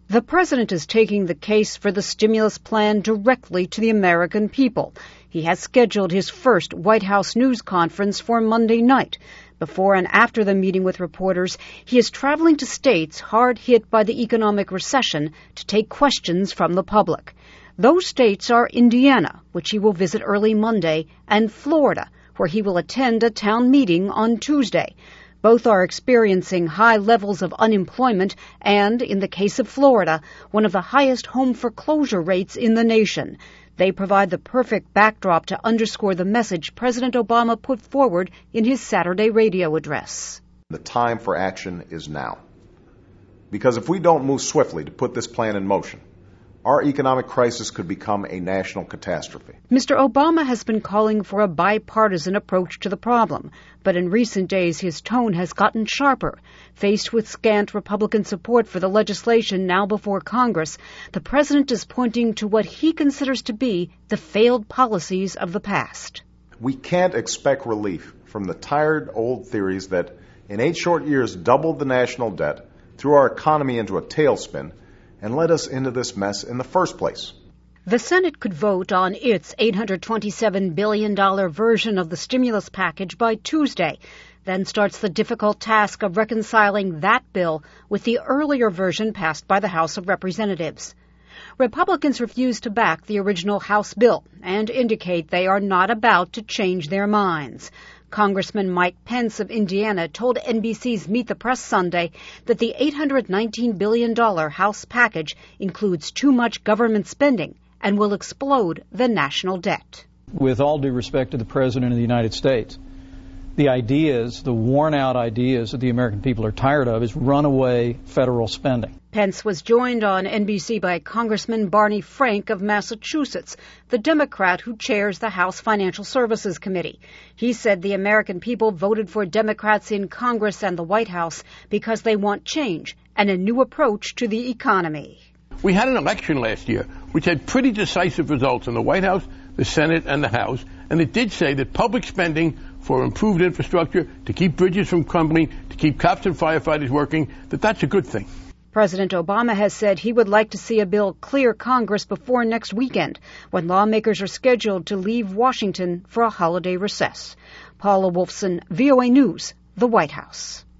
The president is taking the case for the stimulus plan directly to the American people. He has scheduled his first White House news conference for Monday night. Before and after the meeting with reporters, he is traveling to states hard hit by the economic recession to take questions from the public. Those states are Indiana, which he will visit early Monday, and Florida, where he will attend a town meeting on Tuesday. Both are experiencing high levels of unemployment and, in the case of Florida, one of the highest home foreclosure rates in the nation. They provide the perfect backdrop to underscore the message President Obama put forward in his Saturday radio address. The time for action is now. Because if we don't move swiftly to put this plan in motion, our economic crisis could become a national catastrophe. Mr. Obama has been calling for a bipartisan approach to the problem, but in recent days his tone has gotten sharper. Faced with scant Republican support for the legislation now before Congress, the president is pointing to what he considers to be the failed policies of the past. We can't expect relief from the tired old theories that in 8 short years doubled the national debt, threw our economy into a tailspin, and led us into this mess in the first place. The Senate could vote on its $827 billion version of the stimulus package by Tuesday. Then starts the difficult task of reconciling that bill with the earlier version passed by the House of Representatives. Republicans refuse to back the original House bill and indicate they are not about to change their minds. Congressman Mike Pence of Indiana told NBC's Meet the Press Sunday that the $819 billion House package includes too much government spending and will explode the national debt. With all due respect to the President of the United States, the ideas, the worn-out ideas that the American people are tired of is runaway federal spending. Pence was joined on NBC by Congressman Barney Frank of Massachusetts, the Democrat who chairs the House Financial Services Committee. He said the American people voted for Democrats in Congress and the White House because they want change and a new approach to the economy. We had an election last year which had pretty decisive results in the White House, the Senate, and the House, and it did say that public spending for improved infrastructure, to keep bridges from crumbling, to keep cops and firefighters working, that's a good thing. President Obama has said he would like to see a bill clear Congress before next weekend, when lawmakers are scheduled to leave Washington for a holiday recess. Paula Wolfson, VOA News, the White House.